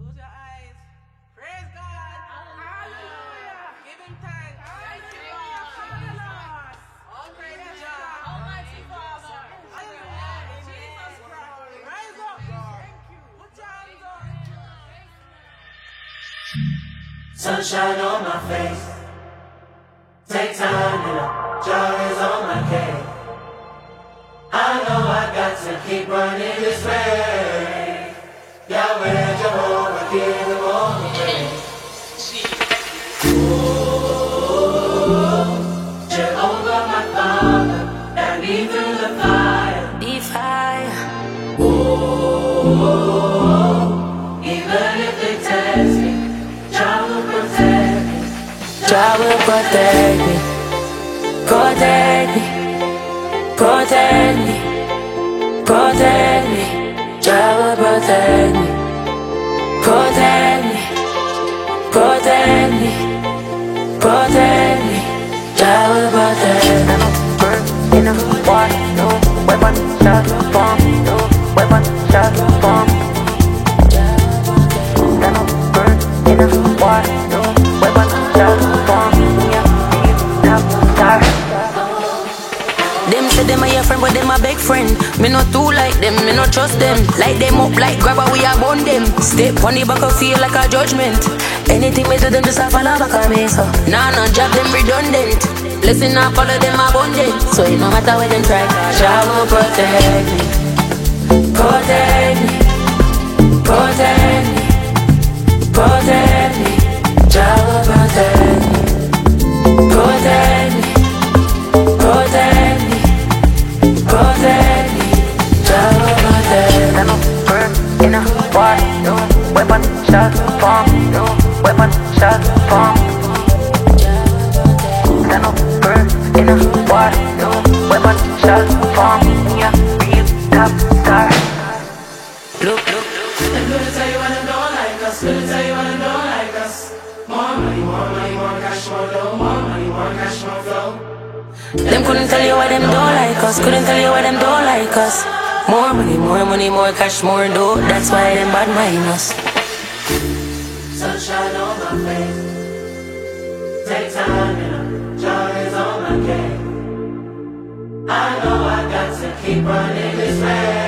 Close your eyes. Praise God. Hallelujah. Give him thanks. Hallelujah. All praise to God. Almighty Father. Hallelujah. Jesus Christ. Rise up. Thank you. Put your hands up. Sunshine on my face. Take time and joy is on my case. I know I got to keep running this race. Yahweh, Jehovah, give him all the praise. Jehovah, my Father, guide me through the fire. The fire. Even if they test me, Jah will protect me. Jah will protect me. Protect me. Protect me. Protect me. Jah will protect me. Protect me. Protect me. Protect me. Jah will protect me. Bird in the water, no weapon shot bomb, no weapon shot bomb. Bird in the water, no weapon shot bomb. Yeah, now start. Them say them a your friend, but them a big friend. Me not too like them, me not trust them. Light them up like grabber, we a bond them. Step on the back of feel like a judgment. Anything me do them just a follow back on me, so nah, job them redundant. Listen, I follow them abundant. So it no matter where them try, Jah will protect me. Protect me. Protect me. Protect me. Jah will protect me. Protect me. Protect me. Protect me. Jah will protect me. Bird in the water, no weapon shot bomb, no weapon shot bomb. Bird in the water, no weapon shot bomb. Yeah, real top star. Look. Them gonna tell you why them don't like us. Gonna tell you why them don't like us. More money, more cash, more dough. More money, more cash, more flow. Them couldn't tell you why them don't like us. Couldn't tell you why them don't like us. More money, more cash, more dough. That's why them bad mind us. Sunshine on my face. Take time and joy is on my case. I know I got to keep running this race.